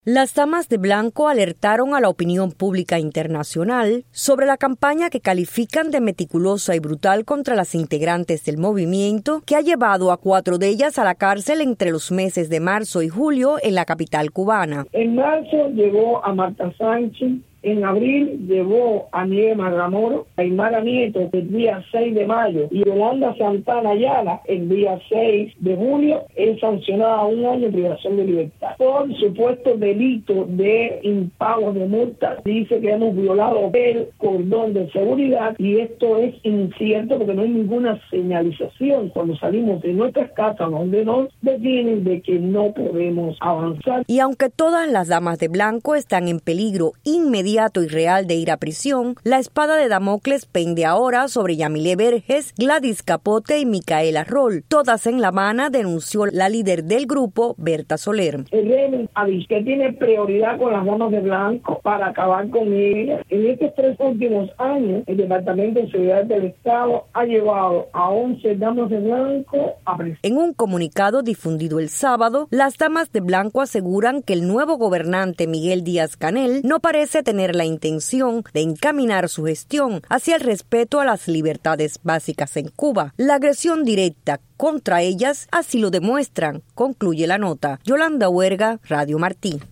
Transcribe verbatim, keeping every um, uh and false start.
Las damas de blanco alertaron a la opinión pública internacional sobre la campaña que califican de meticulosa y brutal contra las integrantes del movimiento, que ha llevado a cuatro de ellas a la cárcel entre los meses de marzo y julio en la capital cubana. En marzo llegó a Marta Sánchez. En abril llevó a Nieves Maldamoro, a Aymara Nieto el día seis de mayo y Yolanda Santana Ayala el día seis de julio. Es sancionada a un año de privación de libertad por supuesto delito de impago de multas. Dice que hemos violado el cordón de seguridad y esto es incierto porque no hay ninguna señalización cuando salimos de nuestras casas donde nos detienen de que no podemos avanzar. Y aunque todas las damas de blanco están en peligro inmediato y real de ir a prisión, la espada de Damocles pende ahora sobre Yamile Verges, Gladys Capote y Micaela Roll. Todas en La Habana, denunció la líder del grupo, Berta Soler. El régimen ha dicho que tiene prioridad con las damas de blanco para acabar con ellas. En estos tres últimos años, el Departamento de Seguridad del Estado ha llevado a once damas de blanco a prisión. En un comunicado difundido el sábado, las damas de blanco aseguran que el nuevo gobernante Miguel Díaz-Canel no parece tener la intención de encaminar su gestión hacia el respeto a las libertades básicas en Cuba. La agresión directa contra ellas así lo demuestran, concluye la nota. Yolanda Huerga, Radio Martí.